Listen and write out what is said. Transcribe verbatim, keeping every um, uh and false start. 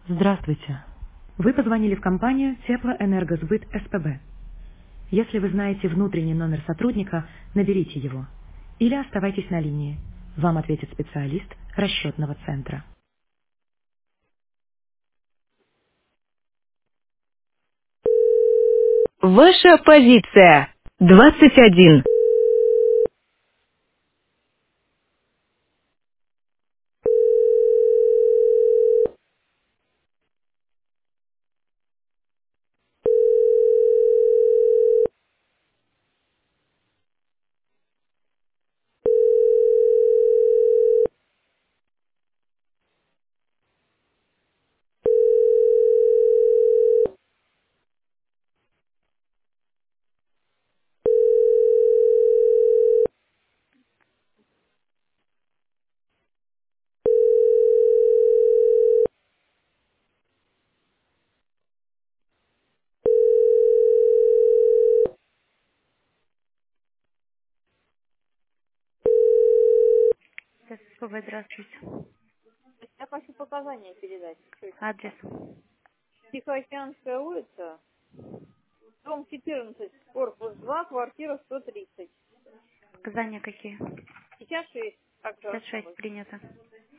Здравствуйте. Вы позвонили в компанию Теплоэнергосбыт СПБ. Если вы знаете внутренний номер сотрудника, наберите его. Или оставайтесь на линии. Вам ответит специалист расчетного центра. Ваша позиция. двадцать один. СПБ, здравствуйте. Я хочу показания передать. Что это Адрес. там? Тихоокеанская улица, дом четырнадцать, корпус два, квартира сто тридцать. Показания какие? Сейчас шесть. Как пятьдесят должно шесть быть? принято.